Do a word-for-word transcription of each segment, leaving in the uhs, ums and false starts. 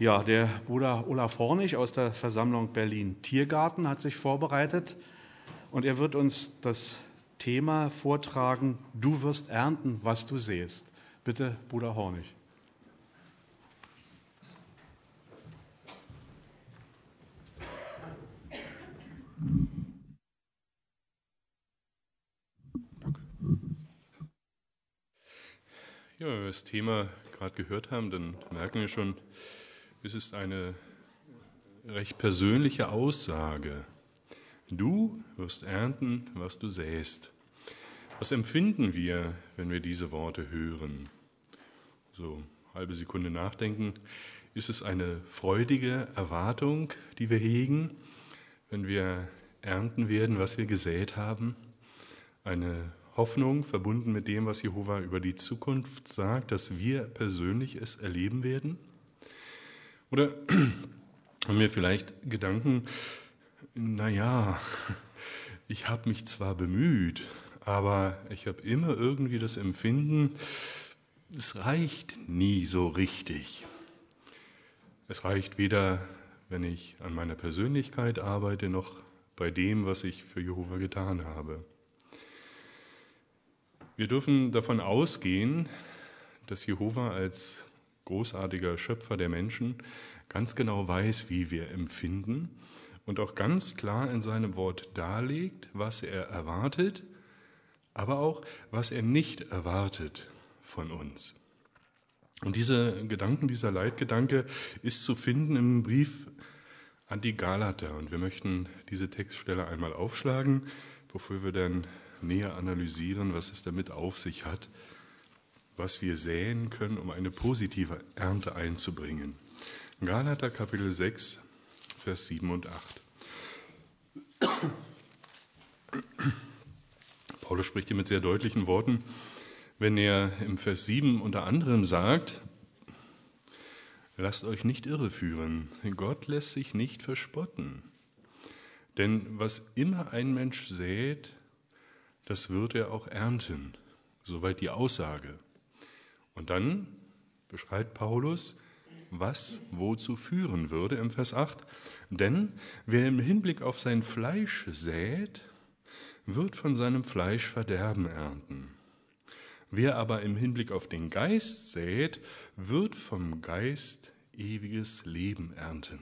Ja, der Bruder Olaf Hornig aus der Versammlung Berlin-Tiergarten hat sich vorbereitet und er wird uns das Thema vortragen: Du wirst ernten, was du säst. Bitte, Bruder Hornig. Ja, wenn wir das Thema gerade gehört haben, dann merken wir schon, es ist eine recht persönliche Aussage. Du wirst ernten, was du säst. Was empfinden wir, wenn wir diese Worte hören? So, halbe Sekunde nachdenken. Ist es eine freudige Erwartung, die wir hegen, wenn wir ernten werden, was wir gesät haben? Eine Hoffnung verbunden mit dem, was Jehova über die Zukunft sagt, dass wir persönlich es erleben werden? Oder haben wir vielleicht Gedanken, naja, ich habe mich zwar bemüht, aber ich habe immer irgendwie das Empfinden, es reicht nie so richtig. Es reicht weder, wenn ich an meiner Persönlichkeit arbeite, noch bei dem, was ich für Jehova getan habe. Wir dürfen davon ausgehen, dass Jehova als großartiger Schöpfer der Menschen ganz genau weiß, wie wir empfinden und auch ganz klar in seinem Wort darlegt, was er erwartet, aber auch, was er nicht erwartet von uns. Und dieser Gedanken, dieser Leitgedanke ist zu finden im Brief an die Galater. Und wir möchten diese Textstelle einmal aufschlagen, bevor wir dann näher analysieren, was es damit auf sich hat, was wir säen können, um eine positive Ernte einzubringen. Galater Kapitel sechs, Vers sieben und acht. Paulus spricht hier mit sehr deutlichen Worten, wenn er im Vers sieben unter anderem sagt: Lasst euch nicht irreführen, Gott lässt sich nicht verspotten. Denn was immer ein Mensch sät, das wird er auch ernten. Soweit die Aussage. Und dann beschreibt Paulus, was wozu führen würde im Vers acht. Denn wer im Hinblick auf sein Fleisch sät, wird von seinem Fleisch Verderben ernten. Wer aber im Hinblick auf den Geist sät, wird vom Geist ewiges Leben ernten.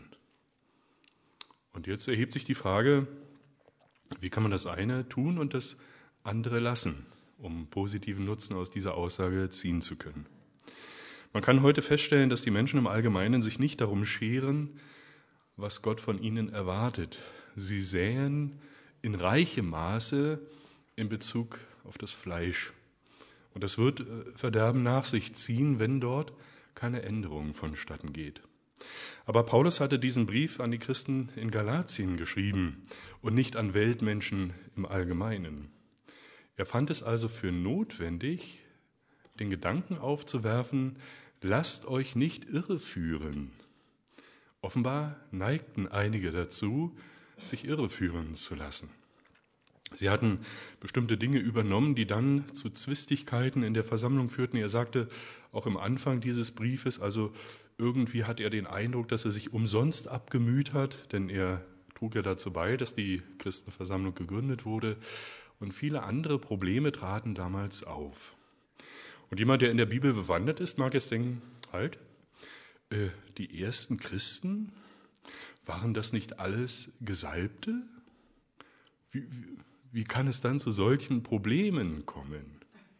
Und jetzt erhebt sich die Frage, wie kann man das eine tun und das andere lassen, um positiven Nutzen aus dieser Aussage ziehen zu können? Man kann heute feststellen, dass die Menschen im Allgemeinen sich nicht darum scheren, was Gott von ihnen erwartet. Sie säen in reichem Maße in Bezug auf das Fleisch. Und das wird Verderben nach sich ziehen, wenn dort keine Änderung vonstatten geht. Aber Paulus hatte diesen Brief an die Christen in Galatien geschrieben und nicht an Weltmenschen im Allgemeinen. Er fand es also für notwendig, den Gedanken aufzuwerfen: Lasst euch nicht irreführen. Offenbar neigten einige dazu, sich irreführen zu lassen. Sie hatten bestimmte Dinge übernommen, die dann zu Zwistigkeiten in der Versammlung führten. Er sagte auch im Anfang dieses Briefes, also irgendwie hat er den Eindruck, dass er sich umsonst abgemüht hat, denn er trug ja dazu bei, dass die Christenversammlung gegründet wurde. Und viele andere Probleme traten damals auf. Und jemand, der in der Bibel bewandert ist, mag jetzt denken, halt, äh, die ersten Christen, waren das nicht alles Gesalbte? Wie, wie, wie kann es dann zu solchen Problemen kommen?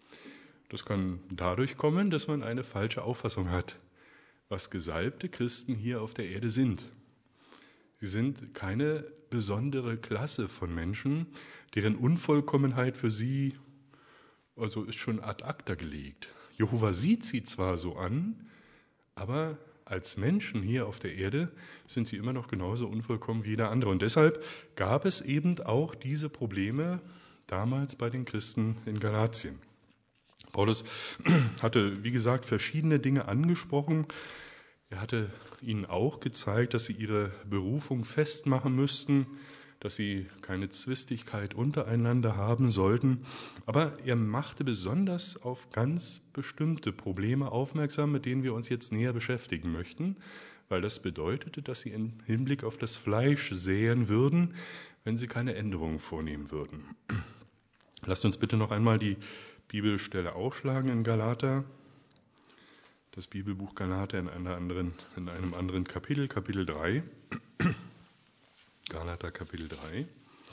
Das kann dadurch kommen, dass man eine falsche Auffassung hat, was gesalbte Christen hier auf der Erde sind. Sie sind keine besondere Klasse von Menschen, deren Unvollkommenheit für sie also ist schon ad acta gelegt. Jehova sieht sie zwar so an, aber als Menschen hier auf der Erde sind sie immer noch genauso unvollkommen wie jeder andere. Und deshalb gab es eben auch diese Probleme damals bei den Christen in Galatien. Paulus hatte, wie gesagt, verschiedene Dinge angesprochen. Er hatte ihnen auch gezeigt, dass sie ihre Berufung festmachen müssten, dass sie keine Zwistigkeit untereinander haben sollten. Aber er machte besonders auf ganz bestimmte Probleme aufmerksam, mit denen wir uns jetzt näher beschäftigen möchten, weil das bedeutete, dass sie im Hinblick auf das Fleisch säen würden, wenn sie keine Änderungen vornehmen würden. Lasst uns bitte noch einmal die Bibelstelle aufschlagen in Galater, das Bibelbuch Galater in, einer anderen, in einem anderen Kapitel, Kapitel drei. Galater Kapitel drei.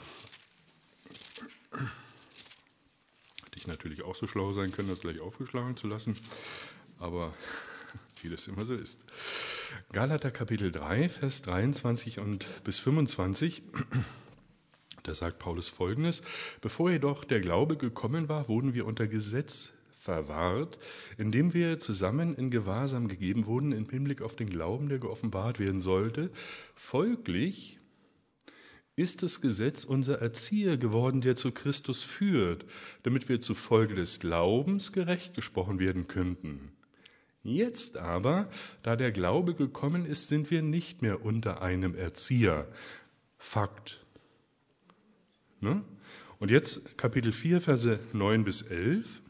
Hätte ich natürlich auch so schlau sein können, das gleich aufgeschlagen zu lassen, aber wie das immer so ist. Galater Kapitel drei, Vers dreiundzwanzig und bis fünfundzwanzig. Da sagt Paulus Folgendes: Bevor jedoch der Glaube gekommen war, wurden wir unter Gesetz verwahrt, indem wir zusammen in Gewahrsam gegeben wurden im Hinblick auf den Glauben, der geoffenbart werden sollte. Folglich ist das Gesetz unser Erzieher geworden, der zu Christus führt, damit wir zufolge des Glaubens gerecht gesprochen werden könnten. Jetzt aber, da der Glaube gekommen ist, sind wir nicht mehr unter einem Erzieher. Fakt. Ne? Und jetzt Kapitel vier, Verse neun bis elf.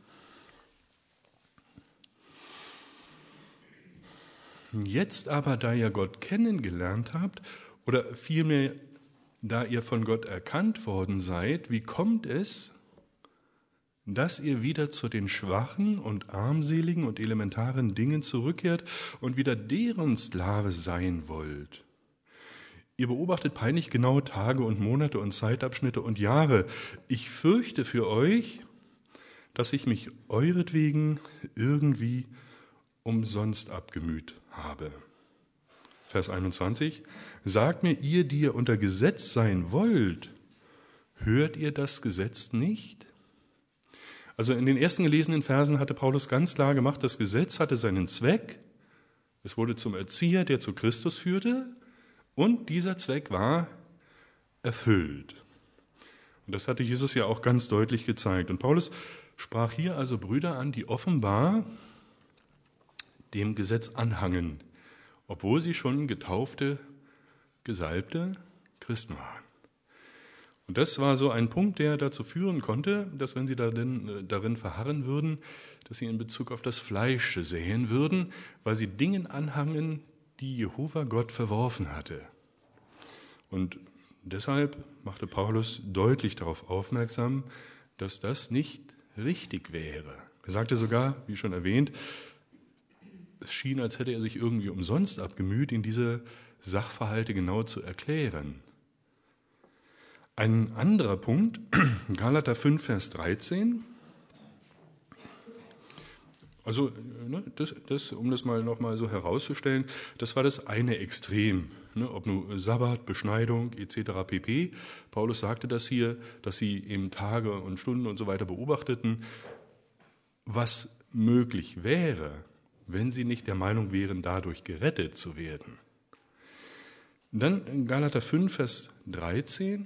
Jetzt aber, da ihr Gott kennengelernt habt, oder vielmehr, da ihr von Gott erkannt worden seid, wie kommt es, dass ihr wieder zu den schwachen und armseligen und elementaren Dingen zurückkehrt und wieder deren Sklave sein wollt? Ihr beobachtet peinlich genau Tage und Monate und Zeitabschnitte und Jahre. Ich fürchte für euch, dass ich mich euretwegen irgendwie umsonst abgemüht habe. Vers einundzwanzig. Sagt mir, ihr, die ihr unter Gesetz sein wollt, hört ihr das Gesetz nicht? Also in den ersten gelesenen Versen hatte Paulus ganz klar gemacht, das Gesetz hatte seinen Zweck. Es wurde zum Erzieher, der zu Christus führte. Und dieser Zweck war erfüllt. Und das hatte Jesus ja auch ganz deutlich gezeigt. Und Paulus sprach hier also Brüder an, die offenbar dem Gesetz anhangen, obwohl sie schon getaufte, gesalbte Christen waren. Und das war so ein Punkt, der dazu führen konnte, dass wenn sie darin, darin verharren würden, dass sie in Bezug auf das Fleisch säen würden, weil sie Dingen anhangen, die Jehova Gott verworfen hatte. Und deshalb machte Paulus deutlich darauf aufmerksam, dass das nicht richtig wäre. Er sagte sogar, wie schon erwähnt, es schien, als hätte er sich irgendwie umsonst abgemüht, ihn diese Sachverhalte genau zu erklären. Ein anderer Punkt, Galater fünf, Vers dreizehn. Also, ne, das, das, um das mal noch mal so herauszustellen, das war das eine Extrem, ne, ob nur Sabbat, Beschneidung et cetera pp. Paulus sagte das hier, dass sie eben Tage und Stunden und so weiter beobachteten, was möglich wäre, wenn sie nicht der Meinung wären, dadurch gerettet zu werden. Dann in Galater fünf, Vers dreizehn.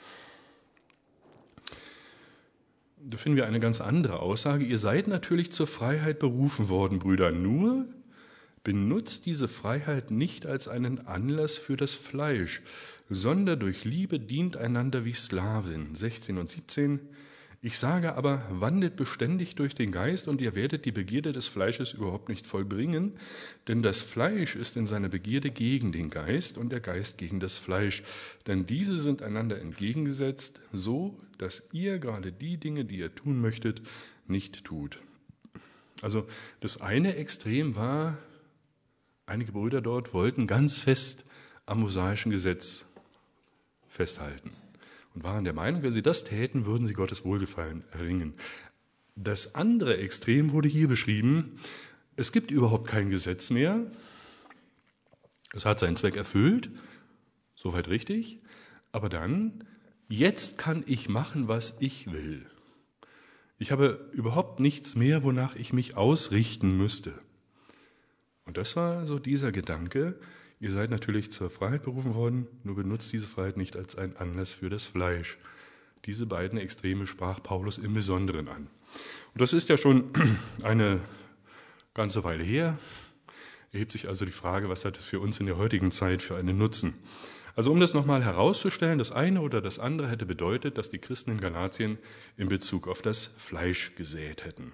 Da finden wir eine ganz andere Aussage. Ihr seid natürlich zur Freiheit berufen worden, Brüder, nur benutzt diese Freiheit nicht als einen Anlass für das Fleisch, sondern durch Liebe dient einander wie Sklaven. sechzehn und siebzehn. Ich sage aber, wandelt beständig durch den Geist und ihr werdet die Begierde des Fleisches überhaupt nicht vollbringen, denn das Fleisch ist in seiner Begierde gegen den Geist und der Geist gegen das Fleisch. Denn diese sind einander entgegengesetzt, so dass ihr gerade die Dinge, die ihr tun möchtet, nicht tut. Also das eine Extrem war, einige Brüder dort wollten ganz fest am mosaischen Gesetz festhalten und waren der Meinung, wenn sie das täten, würden sie Gottes Wohlgefallen erringen. Das andere Extrem wurde hier beschrieben. Es gibt überhaupt kein Gesetz mehr. Es hat seinen Zweck erfüllt, soweit richtig. Aber dann, jetzt kann ich machen, was ich will. Ich habe überhaupt nichts mehr, wonach ich mich ausrichten müsste. Und das war so dieser Gedanke, ihr seid natürlich zur Freiheit berufen worden, nur benutzt diese Freiheit nicht als einen Anlass für das Fleisch. Diese beiden Extreme sprach Paulus im Besonderen an. Und das ist ja schon eine ganze Weile her. Erhebt sich also die Frage, was hat es für uns in der heutigen Zeit für einen Nutzen? Also um das nochmal herauszustellen, das eine oder das andere hätte bedeutet, dass die Christen in Galatien in Bezug auf das Fleisch gesät hätten.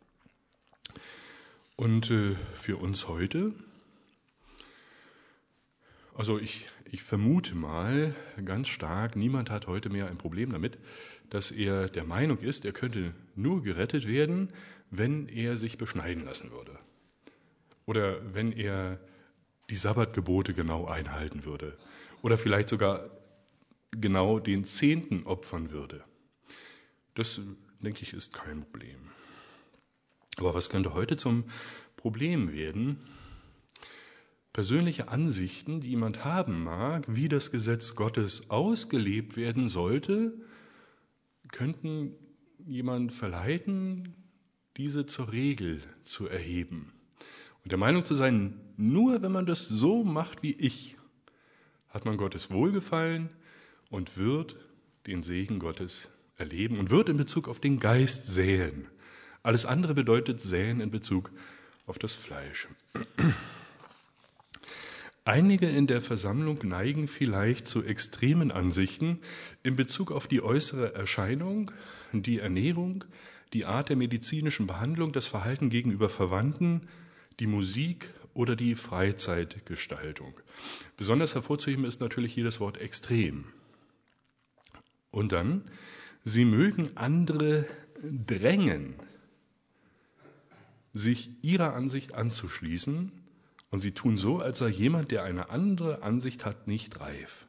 Und äh, für uns heute, also ich, ich vermute mal ganz stark, niemand hat heute mehr ein Problem damit, dass er der Meinung ist, er könnte nur gerettet werden, wenn er sich beschneiden lassen würde. Oder wenn er die Sabbatgebote genau einhalten würde. Oder vielleicht sogar genau den Zehnten opfern würde. Das, denke ich, ist kein Problem. Aber was könnte heute zum Problem werden? Persönliche Ansichten, die jemand haben mag, wie das Gesetz Gottes ausgelebt werden sollte, könnten jemand verleiten, diese zur Regel zu erheben. Und der Meinung zu sein, nur wenn man das so macht wie ich, hat man Gottes Wohlgefallen und wird den Segen Gottes erleben und wird in Bezug auf den Geist säen. Alles andere bedeutet säen in Bezug auf das Fleisch. Einige in der Versammlung neigen vielleicht zu extremen Ansichten in Bezug auf die äußere Erscheinung, die Ernährung, die Art der medizinischen Behandlung, das Verhalten gegenüber Verwandten, die Musik oder die Freizeitgestaltung. Besonders hervorzuheben ist natürlich hier das Wort extrem. Und dann, sie mögen andere drängen, sich ihrer Ansicht anzuschließen, und sie tun so, als sei jemand, der eine andere Ansicht hat, nicht reif.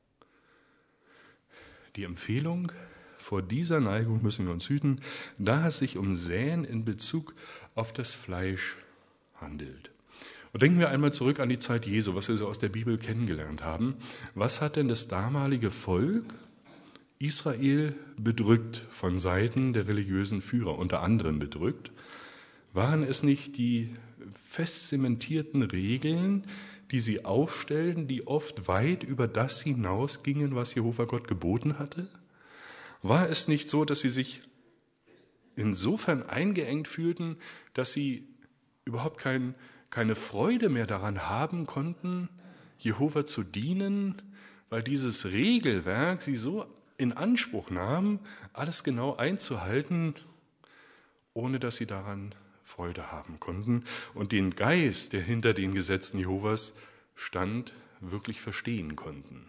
Die Empfehlung, vor dieser Neigung müssen wir uns hüten, da es sich um Säen in Bezug auf das Fleisch handelt. Und denken wir einmal zurück an die Zeit Jesu, was wir so aus der Bibel kennengelernt haben. Was hat denn das damalige Volk Israel bedrückt von Seiten der religiösen Führer, unter anderem bedrückt? Waren es nicht die fest zementierten Regeln, die sie aufstellten, die oft weit über das hinausgingen, was Jehova Gott geboten hatte? War es nicht so, dass sie sich insofern eingeengt fühlten, dass sie überhaupt kein, keine Freude mehr daran haben konnten, Jehova zu dienen, weil dieses Regelwerk sie so in Anspruch nahm, alles genau einzuhalten, ohne dass sie daran Freude haben konnten und den Geist, der hinter den Gesetzen Jehovas stand, wirklich verstehen konnten.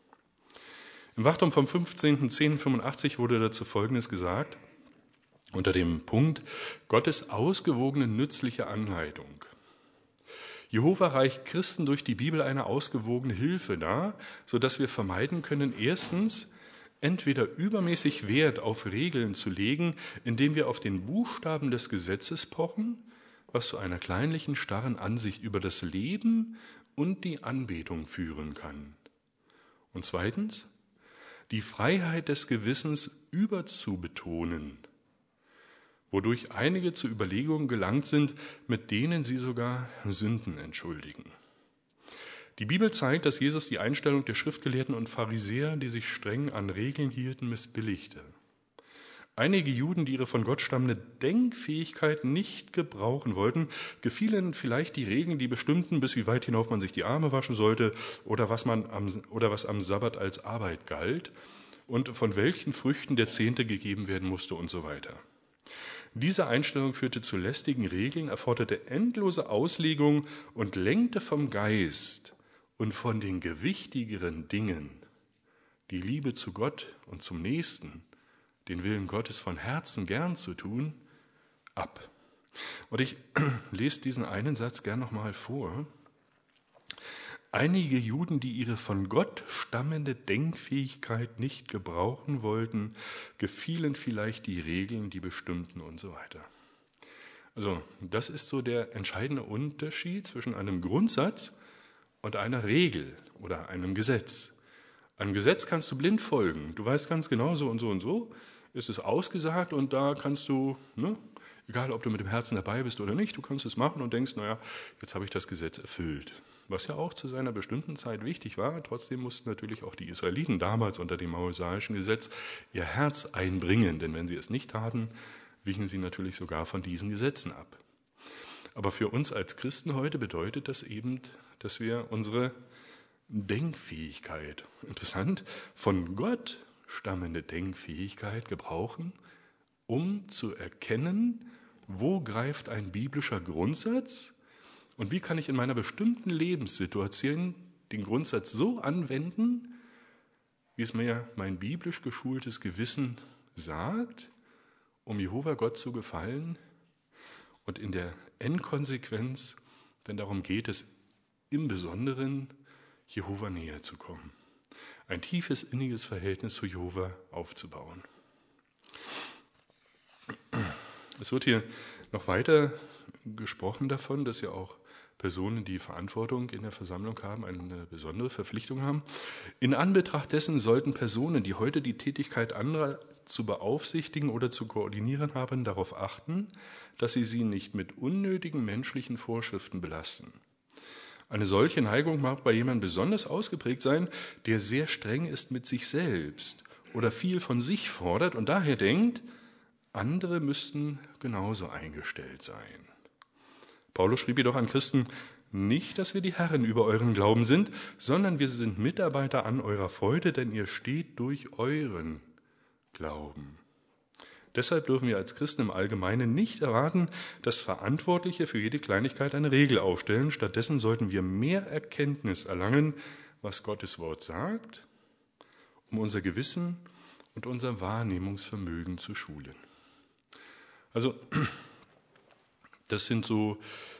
Im Wachturm vom fünfzehnten zehnten fünfundachtzig wurde dazu Folgendes gesagt, unter dem Punkt Gottes ausgewogene, nützliche Anleitung. Jehova reicht Christen durch die Bibel eine ausgewogene Hilfe dar, sodass wir vermeiden können, erstens, entweder übermäßig Wert auf Regeln zu legen, indem wir auf den Buchstaben des Gesetzes pochen, was zu einer kleinlichen, starren Ansicht über das Leben und die Anbetung führen kann. Und zweitens, die Freiheit des Gewissens überzubetonen, wodurch einige zu Überlegungen gelangt sind, mit denen sie sogar Sünden entschuldigen. Die Bibel zeigt, dass Jesus die Einstellung der Schriftgelehrten und Pharisäer, die sich streng an Regeln hielten, missbilligte. Einige Juden, die ihre von Gott stammende Denkfähigkeit nicht gebrauchen wollten, gefielen vielleicht die Regeln, die bestimmten, bis wie weit hinauf man sich die Arme waschen sollte oder was, man am, oder was am Sabbat als Arbeit galt und von welchen Früchten der Zehnte gegeben werden musste und so weiter. Diese Einstellung führte zu lästigen Regeln, erforderte endlose Auslegung und lenkte vom Geist und von den gewichtigeren Dingen, die Liebe zu Gott und zum Nächsten, den Willen Gottes von Herzen gern zu tun, ab. Und ich lese diesen einen Satz gern nochmal vor. Einige Juden, die ihre von Gott stammende Denkfähigkeit nicht gebrauchen wollten, gefielen vielleicht die Regeln, die bestimmten und so weiter. Also das ist so der entscheidende Unterschied zwischen einem Grundsatz und einer Regel oder einem Gesetz. Einem Gesetz kannst du blind folgen. Du weißt ganz genau, so und so und so ist es ausgesagt und da kannst du, ne, egal ob du mit dem Herzen dabei bist oder nicht, du kannst es machen und denkst, naja, jetzt habe ich das Gesetz erfüllt. Was ja auch zu seiner bestimmten Zeit wichtig war, trotzdem mussten natürlich auch die Israeliten damals unter dem mosaischen Gesetz ihr Herz einbringen, denn wenn sie es nicht taten, wichen sie natürlich sogar von diesen Gesetzen ab. Aber für uns als Christen heute bedeutet das eben, dass wir unsere Denkfähigkeit, interessant, von Gott stammende Denkfähigkeit gebrauchen, um zu erkennen, wo greift ein biblischer Grundsatz und wie kann ich in meiner bestimmten Lebenssituation den Grundsatz so anwenden, wie es mir mein biblisch geschultes Gewissen sagt, um Jehova Gott zu gefallen und in der Endkonsequenz, denn darum geht es im Besonderen, Jehova näher zu kommen, ein tiefes, inniges Verhältnis zu Jehova aufzubauen. Es wird hier noch weiter gesprochen davon, dass ja auch Personen, die Verantwortung in der Versammlung haben, eine besondere Verpflichtung haben. In Anbetracht dessen sollten Personen, die heute die Tätigkeit anderer zu beaufsichtigen oder zu koordinieren haben, darauf achten, dass sie sie nicht mit unnötigen menschlichen Vorschriften belasten. Eine solche Neigung mag bei jemandem besonders ausgeprägt sein, der sehr streng ist mit sich selbst oder viel von sich fordert und daher denkt, andere müssten genauso eingestellt sein. Paulus schrieb jedoch an Christen, nicht, dass wir die Herren über euren Glauben sind, sondern wir sind Mitarbeiter an eurer Freude, denn ihr steht durch euren Glauben. Deshalb dürfen wir als Christen im Allgemeinen nicht erwarten, dass Verantwortliche für jede Kleinigkeit eine Regel aufstellen. Stattdessen sollten wir mehr Erkenntnis erlangen, was Gottes Wort sagt, um unser Gewissen und unser Wahrnehmungsvermögen zu schulen. Also, das sind so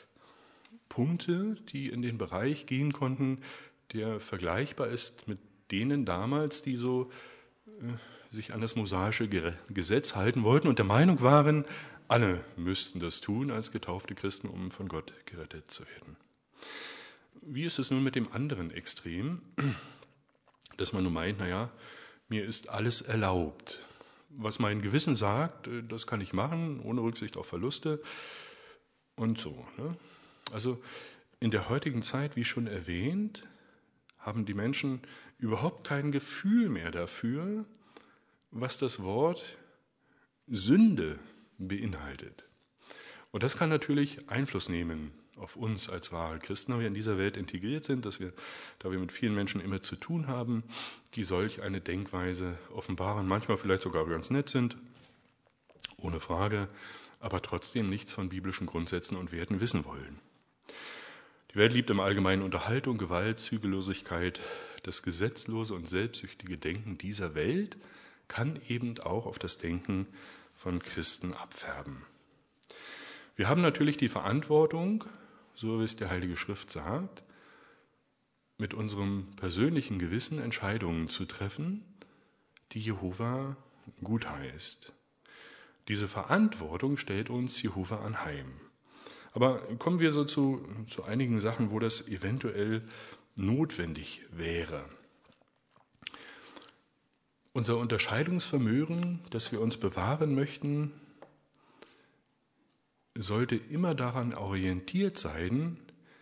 Punkte, die in den Bereich gehen konnten, der vergleichbar ist mit denen damals, die so äh, sich an das mosaische Gesetz halten wollten und der Meinung waren, alle müssten das tun als getaufte Christen, um von Gott gerettet zu werden. Wie ist es nun mit dem anderen Extrem, dass man nur meint, naja, mir ist alles erlaubt. Was mein Gewissen sagt, das kann ich machen, ohne Rücksicht auf Verluste und so. Ne? Also in der heutigen Zeit, wie schon erwähnt, haben die Menschen überhaupt kein Gefühl mehr dafür, was das Wort Sünde beinhaltet. Und das kann natürlich Einfluss nehmen auf uns als wahre Christen, wenn wir in dieser Welt integriert sind, dass wir, da wir mit vielen Menschen immer zu tun haben, die solch eine Denkweise offenbaren, manchmal vielleicht sogar ganz nett sind, ohne Frage, aber trotzdem nichts von biblischen Grundsätzen und Werten wissen wollen. Die Welt liebt im Allgemeinen Unterhaltung, Gewalt, Zügellosigkeit. Das gesetzlose und selbstsüchtige Denken dieser Welt kann eben auch auf das Denken von Christen abfärben. Wir haben natürlich die Verantwortung, so wie es die Heilige Schrift sagt, mit unserem persönlichen Gewissen Entscheidungen zu treffen, die Jehova gutheißt. Diese Verantwortung stellt uns Jehova anheim. Aber kommen wir so zu, zu einigen Sachen, wo das eventuell notwendig wäre. Unser Unterscheidungsvermögen, das wir uns bewahren möchten, sollte immer daran orientiert sein,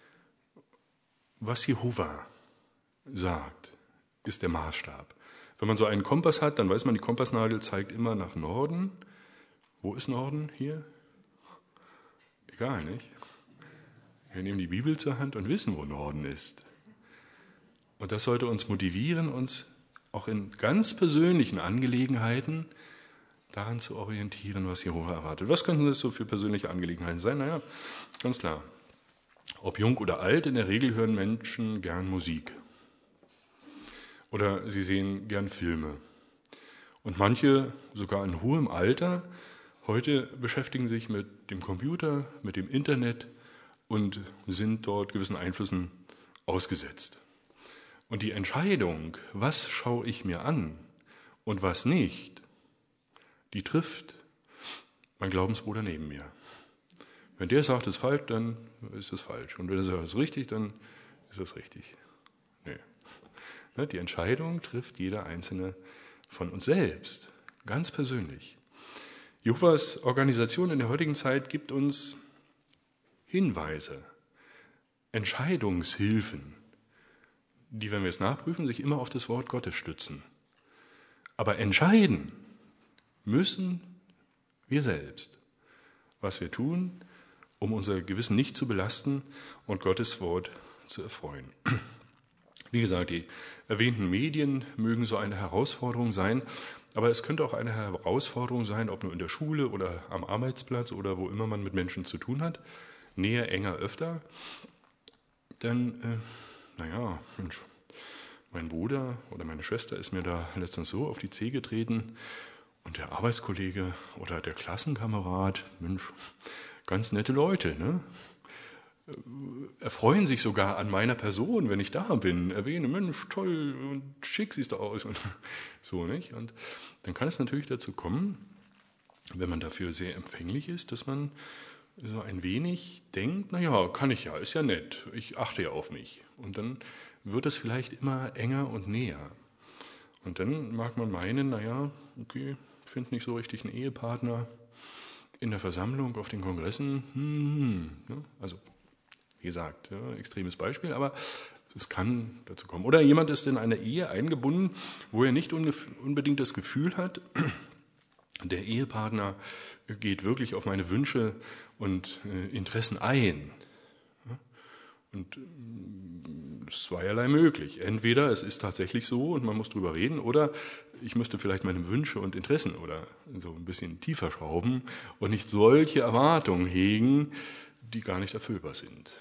was Jehova sagt, ist der Maßstab. Wenn man so einen Kompass hat, dann weiß man, die Kompassnadel zeigt immer nach Norden. Wo ist Norden hier? Egal, nicht? Wir nehmen die Bibel zur Hand und wissen, wo Norden ist. Und das sollte uns motivieren, uns auch in ganz persönlichen Angelegenheiten daran zu orientieren, was Jehova erwartet. Was könnten das so für persönliche Angelegenheiten sein? Naja, ganz klar. Ob jung oder alt, in der Regel hören Menschen gern Musik. Oder sie sehen gern Filme. Und manche, sogar in hohem Alter, heute beschäftigen sich mit dem Computer, mit dem Internet und sind dort gewissen Einflüssen ausgesetzt. Und die Entscheidung, was schaue ich mir an und was nicht, die trifft mein Glaubensbruder neben mir. Wenn der sagt, es ist falsch, dann ist es falsch. Und wenn er sagt, es ist richtig, dann ist es richtig. Nee. Die Entscheidung trifft jeder Einzelne von uns selbst, ganz persönlich. Jehovas Organisation in der heutigen Zeit gibt uns Hinweise, Entscheidungshilfen, die, wenn wir es nachprüfen, sich immer auf das Wort Gottes stützen. Aber entscheiden müssen wir selbst, was wir tun, um unser Gewissen nicht zu belasten und Gottes Wort zu erfreuen. Wie gesagt, die erwähnten Medien mögen so eine Herausforderung sein, aber es könnte auch eine Herausforderung sein, ob nur in der Schule oder am Arbeitsplatz oder wo immer man mit Menschen zu tun hat, näher, enger, öfter. Dann, äh, naja, Mensch, mein Bruder oder meine Schwester ist mir da letztens so auf die Zehe getreten und der Arbeitskollege oder der Klassenkamerad, Mensch, ganz nette Leute, ne? Erfreuen sich sogar an meiner Person, wenn ich da bin, erwähne, Mensch, toll und schick siehst du aus und so, nicht? Und dann kann es natürlich dazu kommen, wenn man dafür sehr empfänglich ist, dass man so ein wenig denkt, naja, kann ich ja, ist ja nett, ich achte ja auf mich. Und dann wird es vielleicht immer enger und näher. Und dann mag man meinen, naja, okay, ich finde nicht so richtig einen Ehepartner in der Versammlung, auf den Kongressen, hm, ne? Also wie gesagt, ja, extremes Beispiel, aber es kann dazu kommen. Oder jemand ist in eine Ehe eingebunden, wo er nicht unbedingt das Gefühl hat, der Ehepartner geht wirklich auf meine Wünsche und äh, Interessen ein. Ja? Und es ist zweierlei möglich. Entweder es ist tatsächlich so und man muss drüber reden, oder ich müsste vielleicht meine Wünsche und Interessen oder so ein bisschen tiefer schrauben und nicht solche Erwartungen hegen, die gar nicht erfüllbar sind.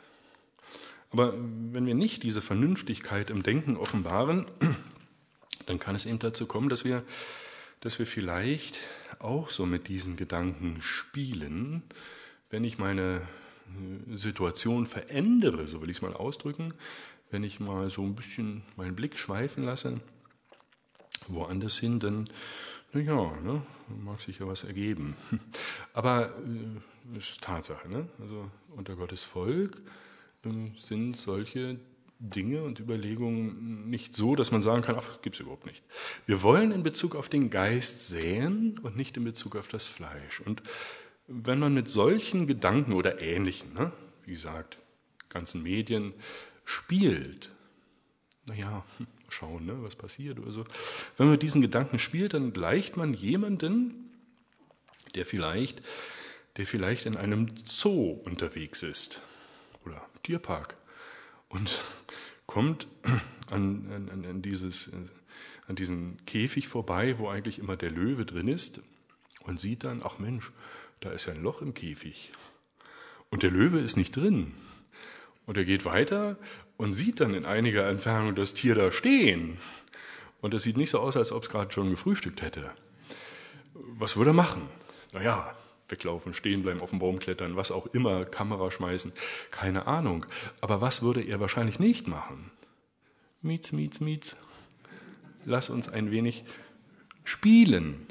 Aber wenn wir nicht diese Vernünftigkeit im Denken offenbaren, dann kann es eben dazu kommen, dass wir, dass wir vielleicht auch so mit diesen Gedanken spielen, wenn ich meine Situation verändere, so will ich es mal ausdrücken, wenn ich mal so ein bisschen meinen Blick schweifen lasse, woanders hin, dann, naja, ne, mag sich ja was ergeben. Aber äh, ist Tatsache, ne? Also unter Gottes Volk sind solche Dinge und Überlegungen nicht so, dass man sagen kann, ach, gibt es überhaupt nicht. Wir wollen in Bezug auf den Geist säen und nicht in Bezug auf das Fleisch. Und wenn man mit solchen Gedanken oder Ähnlichen, ne, wie gesagt, ganzen Medien spielt, naja, schauen, ne, was passiert oder so. Wenn man mit diesen Gedanken spielt, dann gleicht man jemanden, der vielleicht, der vielleicht in einem Zoo unterwegs ist oder Tierpark und kommt an, an, an, dieses, an diesen Käfig vorbei, wo eigentlich immer der Löwe drin ist und sieht dann, ach Mensch, da ist ja ein Loch im Käfig und der Löwe ist nicht drin. Und er geht weiter und sieht dann in einiger Entfernung das Tier da stehen. Und es sieht nicht so aus, als ob es gerade schon gefrühstückt hätte. Was würde er machen? Naja, weglaufen, stehen bleiben, auf den Baum klettern, was auch immer, Kamera schmeißen, keine Ahnung. Aber was würde er wahrscheinlich nicht machen? Mietz, mietz, mietz. Lass uns ein wenig spielen.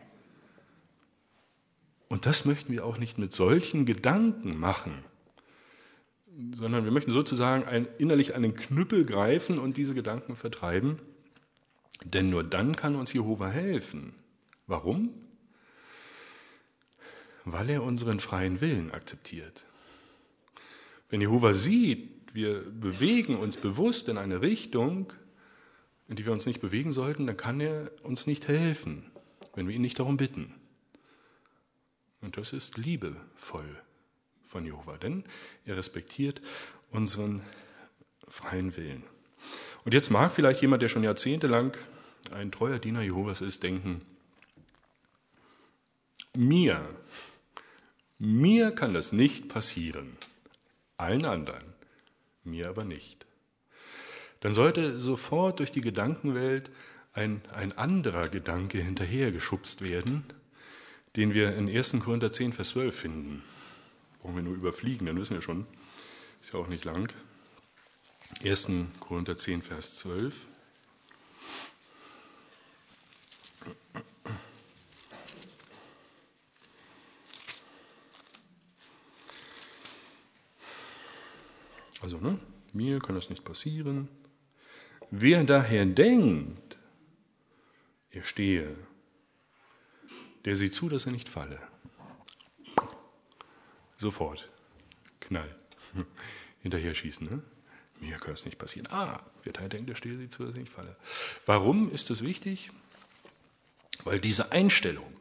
Und das möchten wir auch nicht mit solchen Gedanken machen, sondern wir möchten sozusagen ein, innerlich einen Knüppel greifen und diese Gedanken vertreiben, denn nur dann kann uns Jehova helfen. Warum? Weil er unseren freien Willen akzeptiert. Wenn Jehova sieht, wir bewegen uns bewusst in eine Richtung, in die wir uns nicht bewegen sollten, dann kann er uns nicht helfen, wenn wir ihn nicht darum bitten. Und das ist liebevoll von Jehova, denn er respektiert unseren freien Willen. Und jetzt mag vielleicht jemand, der schon jahrzehntelang ein treuer Diener Jehovas ist, denken, mir, mir kann das nicht passieren, allen anderen, mir aber nicht. Dann sollte sofort durch die Gedankenwelt ein, ein anderer Gedanke hinterhergeschubst werden, den wir in ersten Korinther zehn, Vers zwölf finden. Brauchen wir nur überfliegen, dann wissen wir schon, ist ja auch nicht lang. ersten Korinther zehn, Vers zwölf. Also, ne, mir kann das nicht passieren. Wer daher denkt, er stehe, der sieht zu, dass er nicht falle. Sofort. Knall. Hinterher schießen, ne? Mir kann es nicht passieren. Ah, wer daher denkt, der stehe, sieht zu, dass er nicht falle. Warum ist das wichtig? Weil diese Einstellung,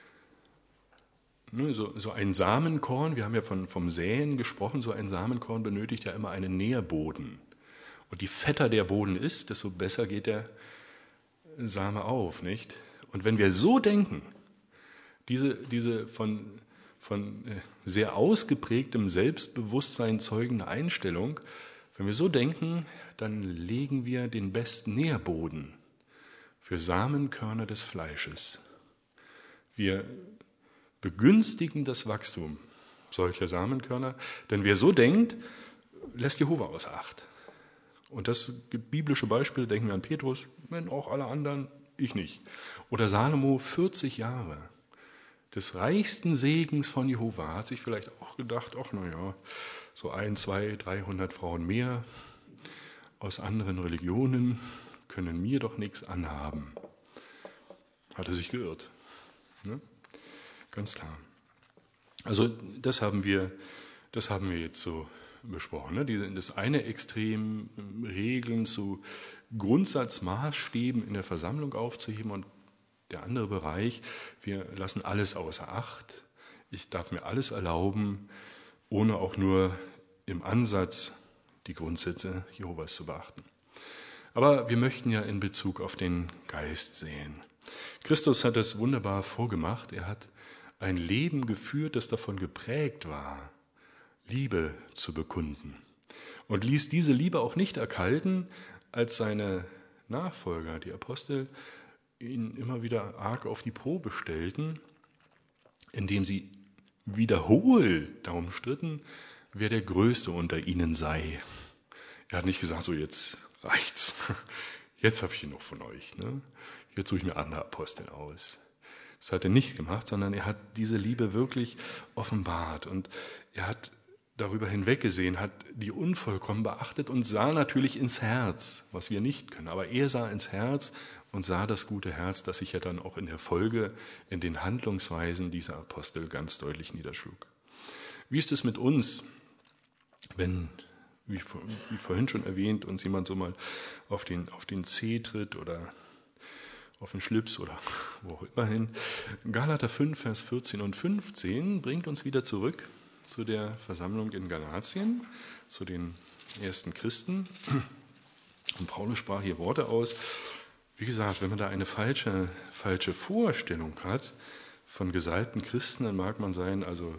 ne, so, so ein Samenkorn, wir haben ja von, vom Säen gesprochen, so ein Samenkorn benötigt ja immer einen Nährboden. Und je fetter der Boden ist, desto besser geht der Same auf, nicht? Und wenn wir so denken, diese, diese von, von sehr ausgeprägtem Selbstbewusstsein zeugende Einstellung, wenn wir so denken, dann legen wir den besten Nährboden für Samenkörner des Fleisches. Wir begünstigen das Wachstum solcher Samenkörner, denn wer so denkt, lässt Jehova außer Acht. Und das gibt biblische Beispiele, denken wir an Petrus, wenn auch alle anderen, ich nicht. Oder Salomo, vierzig Jahre des reichsten Segens von Jehova, hat sich vielleicht auch gedacht, ach naja, so ein, zwei, dreihundert Frauen mehr aus anderen Religionen können mir doch nichts anhaben. Hat er sich geirrt. Ne? Ganz klar. Also das haben wir, das haben wir jetzt so besprochen. Ne? Diese, das eine Extrem, Regeln zu Grundsatzmaßstäben in der Versammlung aufzuheben, und der andere Bereich, wir lassen alles außer Acht. Ich darf mir alles erlauben, ohne auch nur im Ansatz die Grundsätze Jehovas zu beachten. Aber wir möchten ja in Bezug auf den Geist sehen. Christus hat es wunderbar vorgemacht. Er hat ein Leben geführt, das davon geprägt war, Liebe zu bekunden. Und ließ diese Liebe auch nicht erkalten, als seine Nachfolger, die Apostel, ihn immer wieder arg auf die Probe stellten, indem sie wiederholt darum stritten, wer der Größte unter ihnen sei. Er hat nicht gesagt, so jetzt reicht's, jetzt habe ich genug von euch, ne? Jetzt suche ich mir andere Apostel aus. Das hat er nicht gemacht, sondern er hat diese Liebe wirklich offenbart und er hat darüber hinweggesehen, hat die Unvollkommen beachtet und sah natürlich ins Herz, was wir nicht können. Aber er sah ins Herz und sah das gute Herz, das sich ja dann auch in der Folge in den Handlungsweisen dieser Apostel ganz deutlich niederschlug. Wie ist es mit uns, wenn, wie, wie vorhin schon erwähnt, uns jemand so mal auf den, auf den Zeh tritt oder auf den Schlips oder wo auch immer hin? Galater fünf, Vers vierzehn und fünfzehn bringt uns wieder zurück zu der Versammlung in Galatien, zu den ersten Christen. Und Paulus sprach hier Worte aus. Wie gesagt, wenn man da eine falsche, falsche Vorstellung hat von gesalbten Christen, dann mag man sein, also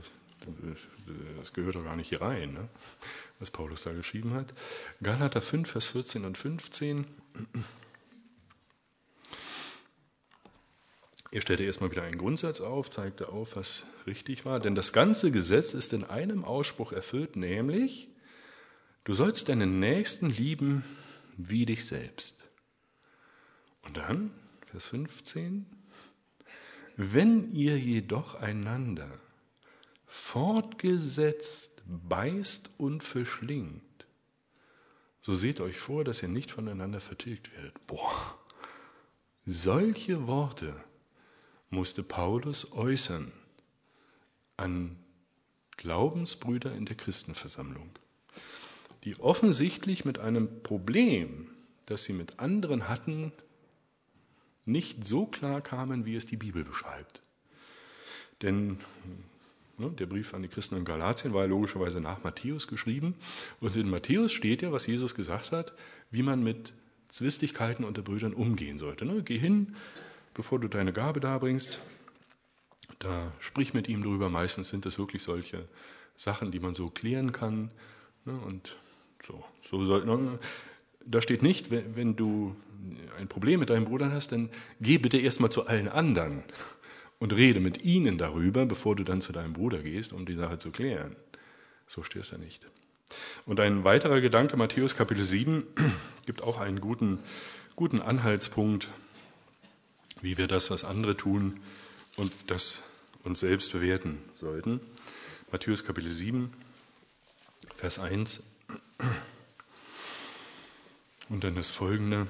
das gehört doch gar nicht hier rein, ne, was Paulus da geschrieben hat. Galater fünf, Vers vierzehn und fünfzehn. Er stellte erstmal wieder einen Grundsatz auf, zeigte auf, was richtig war. Denn das ganze Gesetz ist in einem Ausspruch erfüllt, nämlich, du sollst deinen Nächsten lieben wie dich selbst. Und dann, Vers fünfzehn, wenn ihr jedoch einander fortgesetzt beißt und verschlingt, so seht euch vor, dass ihr nicht voneinander vertilgt werdet. Boah, solche Worte musste Paulus äußern an Glaubensbrüder in der Christenversammlung, die offensichtlich mit einem Problem, das sie mit anderen hatten, nicht so klar kamen, wie es die Bibel beschreibt. Denn ne, der Brief an die Christen in Galatien war ja logischerweise nach Matthäus geschrieben. Und in Matthäus steht ja, was Jesus gesagt hat, wie man mit Zwistigkeiten unter Brüdern umgehen sollte. Ne, geh hin, bevor du deine Gabe darbringst, da sprich mit ihm drüber. Meistens sind das wirklich solche Sachen, die man so klären kann. Ne, und so, so soll, ne, da steht nicht, wenn, wenn du ein Problem mit deinem Bruder hast, dann geh bitte erstmal zu allen anderen und rede mit ihnen darüber, bevor du dann zu deinem Bruder gehst, um die Sache zu klären. So steht es ja nicht. Und ein weiterer Gedanke, Matthäus Kapitel sieben, gibt auch einen guten, guten Anhaltspunkt, wie wir das, was andere tun und das uns selbst bewerten sollten. Matthäus Kapitel sieben, Vers eins und dann das Folgende.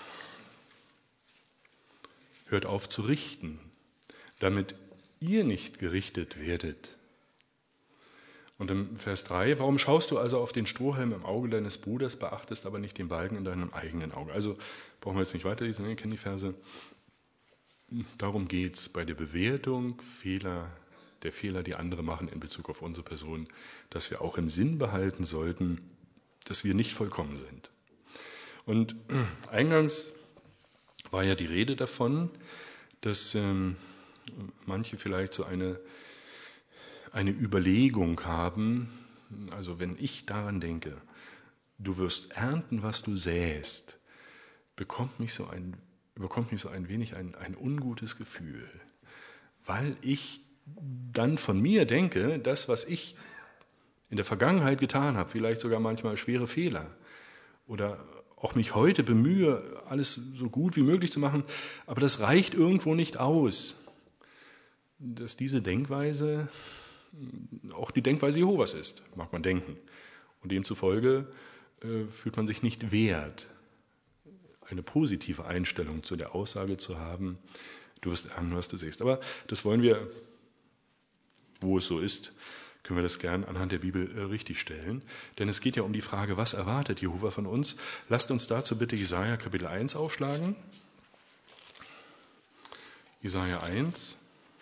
Hört auf zu richten, damit ihr nicht gerichtet werdet. Und im Vers drei, warum schaust du also auf den Strohhalm im Auge deines Bruders, beachtest aber nicht den Balken in deinem eigenen Auge? Also brauchen wir jetzt nicht weiterlesen, ihr kennt die Verse. Darum geht es bei der Bewertung Fehler, der Fehler, die andere machen in Bezug auf unsere Person, dass wir auch im Sinn behalten sollten, dass wir nicht vollkommen sind. Und eingangs war ja die Rede davon, dass ähm, manche vielleicht so eine, eine Überlegung haben, also wenn ich daran denke, du wirst ernten, was du säst, bekommt mich so ein, bekommt mich so ein wenig ein, ein ungutes Gefühl, weil ich dann von mir denke, das, was ich in der Vergangenheit getan habe, vielleicht sogar manchmal schwere Fehler oder auch mich heute bemühe, alles so gut wie möglich zu machen, aber das reicht irgendwo nicht aus, dass diese Denkweise auch die Denkweise Jehovas ist, mag man denken. Und demzufolge äh, fühlt man sich nicht wert, eine positive Einstellung zu der Aussage zu haben, du wirst ernten, was du siehst. Aber das wollen wir, wo es so ist, können wir das gern anhand der Bibel äh, richtigstellen. Denn es geht ja um die Frage, was erwartet Jehova von uns? Lasst uns dazu bitte Jesaja Kapitel eins aufschlagen. Jesaja eins.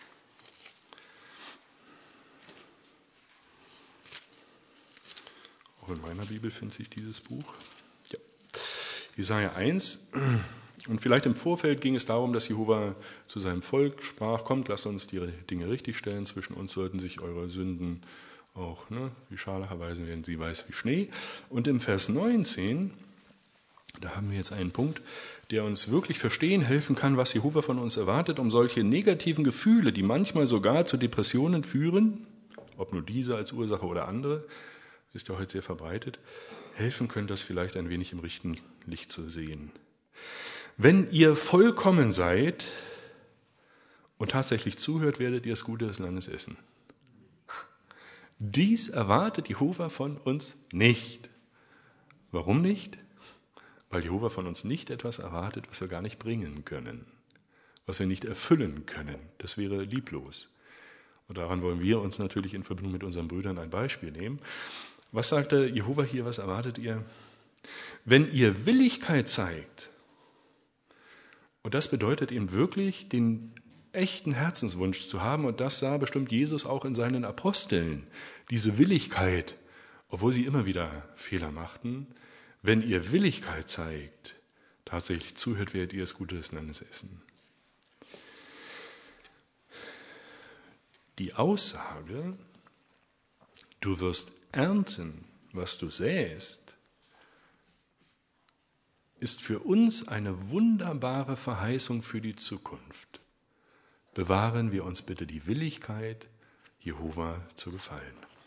Auch in meiner Bibel findet sich dieses Buch. Ja. Jesaja eins. Und vielleicht im Vorfeld ging es darum, dass Jehova zu seinem Volk sprach, kommt, lasst uns die Dinge richtigstellen, zwischen uns sollten sich eure Sünden auch ne, wie Scharlach erweisen, werden sie weiß wie Schnee. Und im Vers neunzehn, da haben wir jetzt einen Punkt, der uns wirklich verstehen helfen kann, was Jehova von uns erwartet, um solche negativen Gefühle, die manchmal sogar zu Depressionen führen, ob nur diese als Ursache oder andere, ist ja heute sehr verbreitet, helfen können, das vielleicht ein wenig im richtigen Licht zu sehen. Wenn ihr vollkommen seid und tatsächlich zuhört, werdet ihr das Gute des Landes essen. Dies erwartet Jehova von uns nicht. Warum nicht? Weil Jehova von uns nicht etwas erwartet, was wir gar nicht bringen können, was wir nicht erfüllen können. Das wäre lieblos. Und daran wollen wir uns natürlich in Verbindung mit unseren Brüdern ein Beispiel nehmen. Was sagte Jehova hier, was erwartet ihr? Wenn ihr Willigkeit zeigt, und das bedeutet eben wirklich, den echten Herzenswunsch zu haben, und das sah bestimmt Jesus auch in seinen Aposteln, diese Willigkeit, obwohl sie immer wieder Fehler machten. Wenn ihr Willigkeit zeigt, tatsächlich zuhört, werdet ihr das Gute des Landes essen. Die Aussage, du wirst ernten, was du säst, ist für uns eine wunderbare Verheißung für die Zukunft. Bewahren wir uns bitte die Willigkeit, Jehova zu gefallen.